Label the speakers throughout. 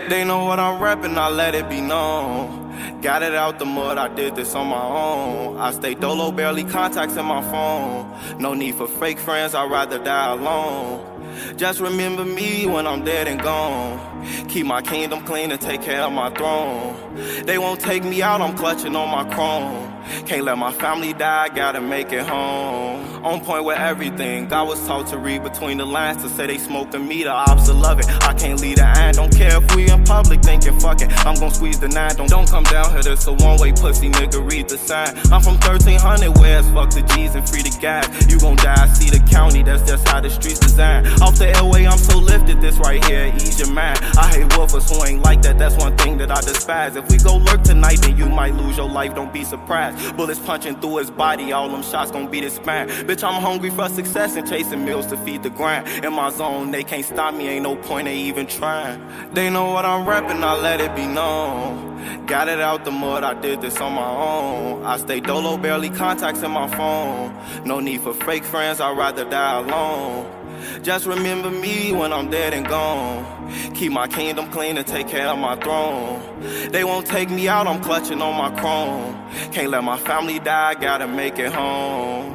Speaker 1: They know what I'm rapping, I let it be known. Got it out the mud, I did this on my own. I stay dolo, barely contacts in my phone. No need for fake friends, I'd rather die alone. Just remember me when I'm dead and gone. Keep my kingdom clean and take care of my throne. They won't take me out, I'm clutching on my chrome. Can't let my family die, gotta make it home. On point with everything, I was taught to read between the lines. To say they smoking me, the ops love it. I can't lead the iron, don't care if we in public thinking fuck it. I'm gon' squeeze the 9, don't come down here, this a one-way pussy nigga, read the sign. I'm from 1300, where it's fuck the G's and free the gas. You gon' die, see the county, that's just how the streets design. Off the airway, I'm so lifted, this right here, ease your mind. I hate woofers who ain't like that, that's one thing that I despise. If we go lurk tonight, then you might lose your life, don't be surprised. Bullets punching through his body, all them shots gon' beat his spine. Bitch, I'm hungry for success and chasing meals to feed the grind. In my zone, they can't stop me, ain't no point in even trying. They know what I'm rapping, I let it be known. Got it out the mud, I did this on my own. I stay dolo, barely contacts in my phone. No need for fake friends, I'd rather die alone. Just remember me when I'm dead and gone. Keep my kingdom clean and take care of my throne. They won't take me out, I'm clutching on my chrome. Can't let my family die, gotta make it home.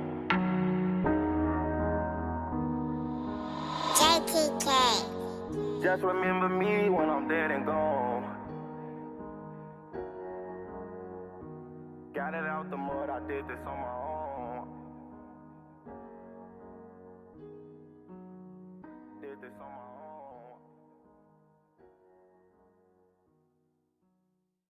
Speaker 2: JTK.
Speaker 1: Just remember me when I'm dead and gone. Got it out the mud, I did this on my own. Did this on my own.